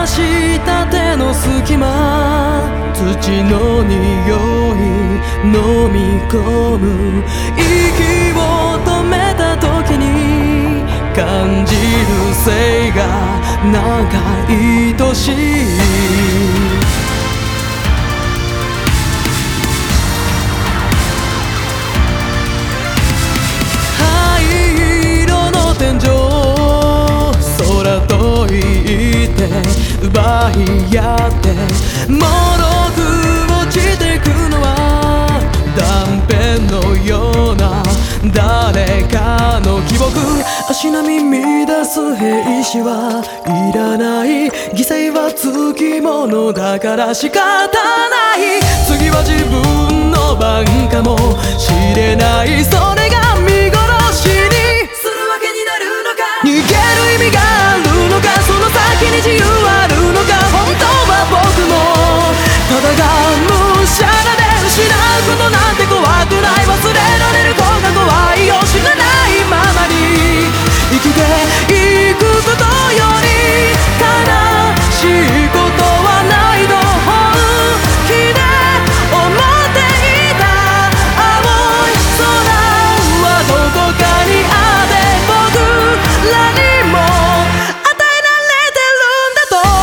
したての隙間、土の匂い飲み込む、息を止めた時に感じる性がなんか愛しい。天井空と言って奪い合って脆く落ちてくのは断片のような誰かの記憶。足並み乱す兵士はいらない、犠牲はつきものだから仕方ない。次は自分の番かもしれない、それが見殺しに逃げる意味があるのか、その先に自由あるのか。本当は僕もただがむしゃらで失うことなんて怖くない。忘れられる方が怖いよ。知らないままに生きていくことより悲しいことはないと本気で思っていた。青い空はどこかにあって僕らにも与えられてるんだと。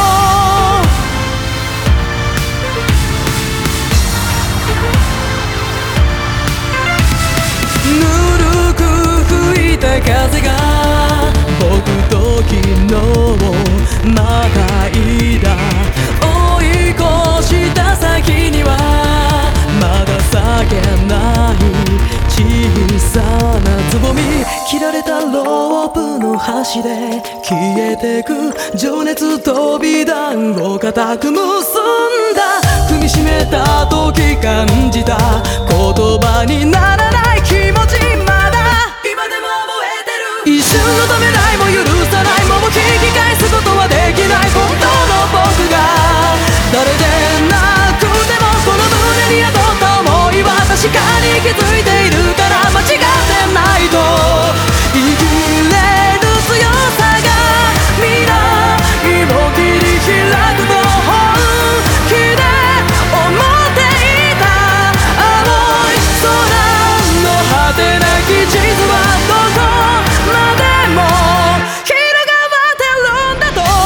ぬるく吹いた風が僕と昨日をまたいだ。追い越した先にはまだ咲けない小さなつぼみ、切られたロープの端で消えてく情熱、飛び弾を固く結んだ。踏みしめた時感じた言葉にならない気持ち、まだ今でも覚えてる。一瞬のためらいも許さない、もう引き返すことはできない。本当の僕が誰でなくてもこの胸に宿った想いは確かに気づいているから間違ってないと生きれる強さが未来を切り開くと本気で思っていた。青い空の果てなき地図はどこまでも広がってるんだと。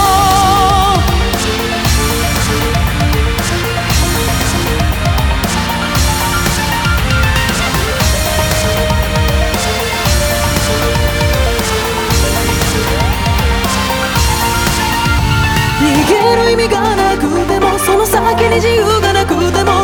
逃げる意味がなくてもその先に自由がなくても